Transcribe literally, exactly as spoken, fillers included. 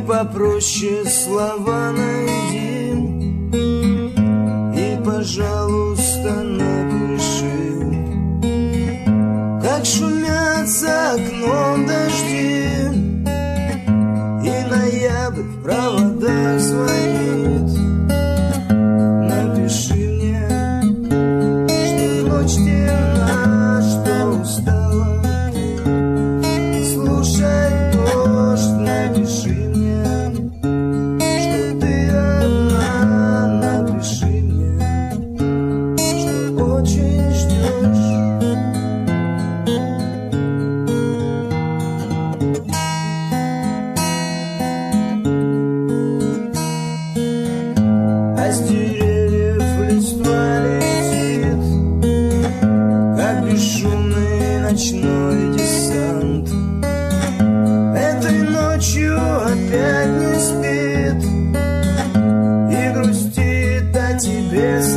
попроще слова найди и, пожалуйста, напиши, как шумят за окном дожди, и ноябрь в проводах звонит. Напиши мне, что ночь темна, что устала слушать дождь. Напиши мне, что ты одна. Напиши мне, что очень ждешь. А с деревьев листва летит, как бесшумный ночной десант. Этой ночью опять не спит и грустит о тебе